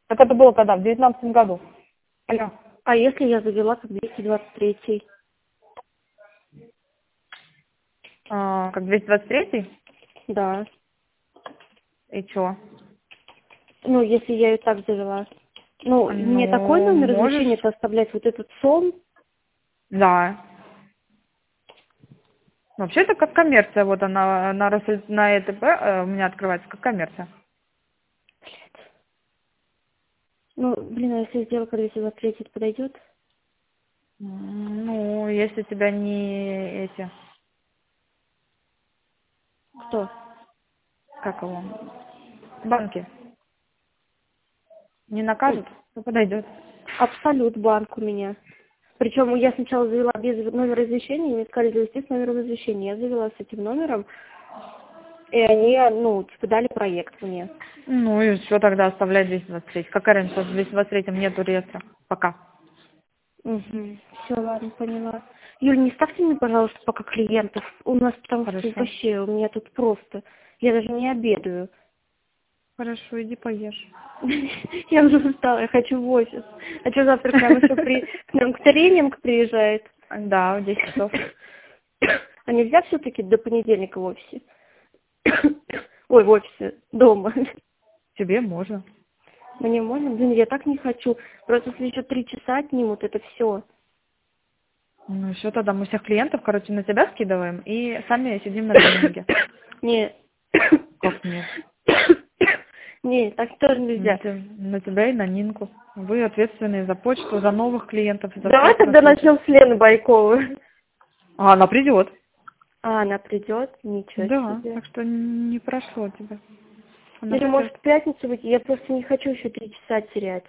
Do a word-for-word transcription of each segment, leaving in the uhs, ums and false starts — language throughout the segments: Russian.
Так это было когда? В девятнадцатом году. Алло. А если я завела как двести двадцать третий? А, как двести двадцать третий? Да. И чё? Ну, если я ее так завела. Ну, мне такой Ну, номер можешь. разрешения-то оставлять, вот этот сон? Да. Вообще это как коммерция. Вот она на, Россель- на ЭТБ э, у меня открывается как коммерция. Ну, блин, а если я сделаю как двести двадцать третий, это подойдет? М, Ну, если тебя не эти, Кто? как его, банки не М, накажут, то подойдет. Абсолют банк у меня. Причем я сначала завела без номера извещения, и мне сказали завести с номером извещения. Я завела с этим номером, и они, ну, типа, дали проект мне. Ну и что тогда оставлять двести двадцать три? Какая разница, в двести двадцать третьем нету реестра. Пока. Угу. Все, ладно, поняла. Юль, не ставьте мне, пожалуйста, пока клиентов. У нас, потому что Хорошо. вообще у меня тут просто. Я даже не обедаю. Хорошо, иди поешь. Я уже устала, я хочу в офис. А что завтра к нам еще при... к нам к тренинг приезжает? Да, в десять часов. А нельзя все-таки до понедельника в офисе? Ой, в офисе, дома. Тебе можно. Мне можно? Блин, я так не хочу. Просто если еще три часа отнимут, это все. Ну все, тогда мы всех клиентов, короче, на тебя скидываем и сами сидим на тренинге. Не. Как нет? Не, так тоже На нельзя. те- на тебя и на Нинку. Вы ответственные за почту, за новых клиентов, за Давай всех на тогда свете. начнем с Лены Байковой. А она придет. А, она придет? Ничего Да, себе. так что не прошло тебя. Она Или может придет. в пятницу выйти? Я просто не хочу еще три часа терять.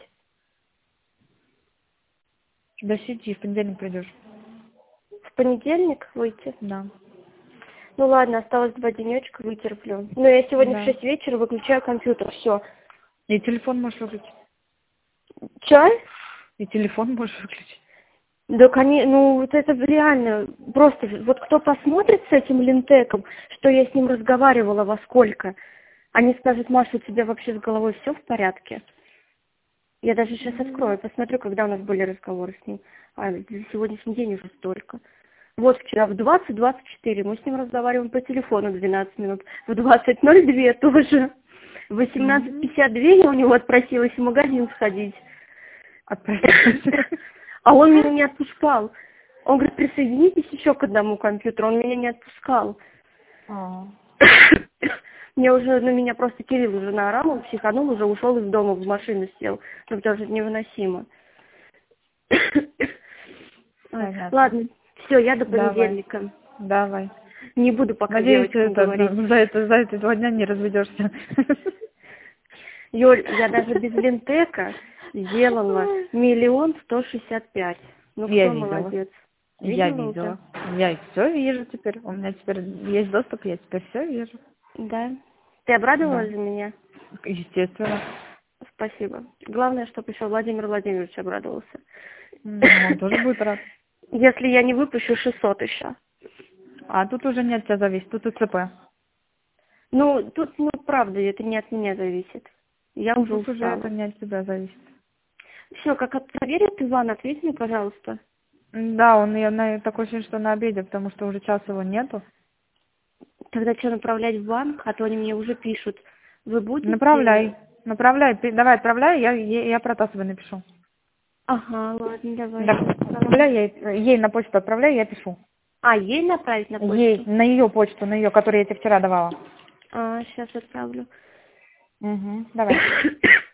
Да сиди, в понедельник придешь. В понедельник выйти? Да. Ну ладно, осталось два денечка, вытерплю. Но я сегодня в Да. шесть вечера выключаю компьютер, все. И телефон можешь выключить. Чай? И телефон можешь выключить. Да, конечно, ну вот это реально, просто, вот кто посмотрит с этим линтеком, что я с ним разговаривала во сколько, они скажут: Маша, у тебя вообще с головой все в порядке? Я даже сейчас открою, посмотрю, когда у нас были разговоры с ним. А, за сегодняшний день уже столько. Вот вчера в двадцать двадцать четыре мы с ним разговариваем по телефону двенадцать минут, в двадцать ноль два тоже. В восемнадцать пятьдесят два я у него отпросилась в магазин сходить. Отправить. А он меня не отпускал. Он говорит: присоединитесь еще к одному компьютеру. Он меня не отпускал. А. Мне уже, на меня просто Кирилл уже наорал, он психанул, уже ушел из дома, в машину сел. Ну, потому что это невыносимо. Ой, Понятно. ладно, все, я до Давай. понедельника. Давай. Не буду пока Надеюсь, девочкам это, говорить. ну, за, это, за эти два дня не разведешься. Юль, я даже без линтека сделала миллион сто шестьдесят пять. Ну, Я кто видела. молодец? Я Видела уже? видела. Я все вижу теперь. У меня теперь есть доступ, я теперь все вижу. Да. Ты Да. обрадовалась за меня? Естественно. Спасибо. Главное, чтобы еще Владимир Владимирович обрадовался. Ну, он тоже будет рад. Если я не выпущу шестьсот еще. А тут уже не от тебя зависит, тут и ЦП. Ну, тут, ну, правда, это не от меня зависит. Я уже Тут уже это устала. не от тебя зависит. Все, как от- проверит Иван, ответь мне, пожалуйста. Да, он я на такое ощущение, что на обеде, потому что уже час его нету. Тогда что, направлять в банк? А то они мне уже пишут. Вы будете... Направляй. Направляй. Ты- Давай, отправляй, я, я, я Протасовой напишу. Ага, ладно, давай. Да, отправляй, я ей, ей на почту отправляй, я пишу. А, ей направить на Ей, почту? на ее почту, на ее, которую я тебе вчера давала. А, сейчас отправлю. Угу, давай.